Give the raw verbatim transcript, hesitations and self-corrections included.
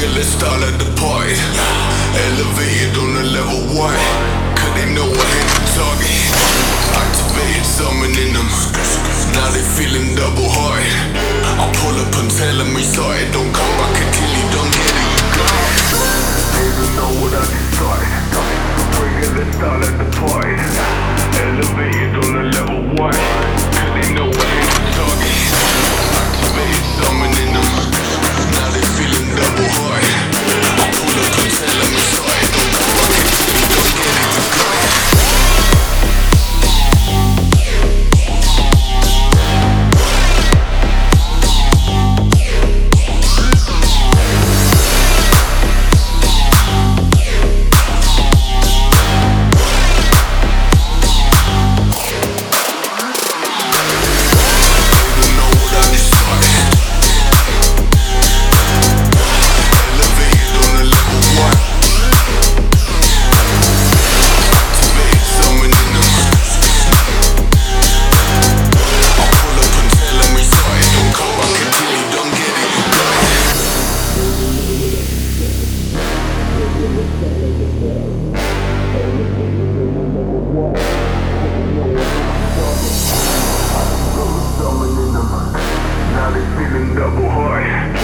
let's start at the party. Elevated on the level one, cause they know I hit the target. Activated, summoning them. Now they feeling double hard. I pull up and tell them we started. Don't come back until you don't get it. They don't know what I just started. Bring it, let's start at the party. Elevated on the level one, cause they know I hit the target. Activated, summoning them. Now they feeling double hard. I pull up and tell them we started. Don't come back until you don't get it. Now they feeling double hard.